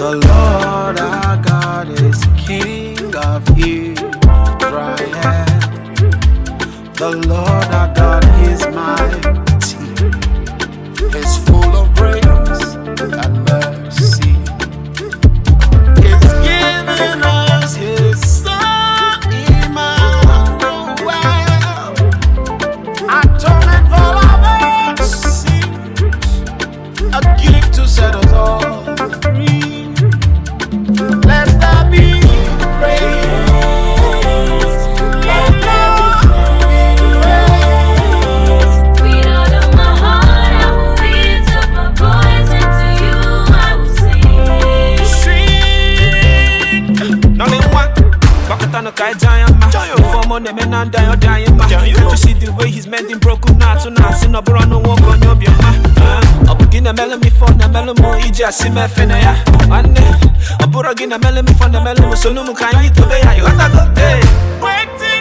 The Lord our God is King of Israel. The Lord our God is mighty. He's full of grace and mercy. He's given us His Son, Emmanuel, atonement for our sins, a gift to set us all free. Let there be praise. Let there be praise. Beat out of my heart, I will lift up my voice, and to you I will sing. Nothing one. Bakatano kai giant ma. Before money men and die or dying ma. Can't you see the way he's mending broken hearts? So now sin up on no walk on your bill ma. I begin a melody for the melody. Ija si me fene ya. Ane. I put again a melody for the melody. So no more can you to be. You got to go. Hey.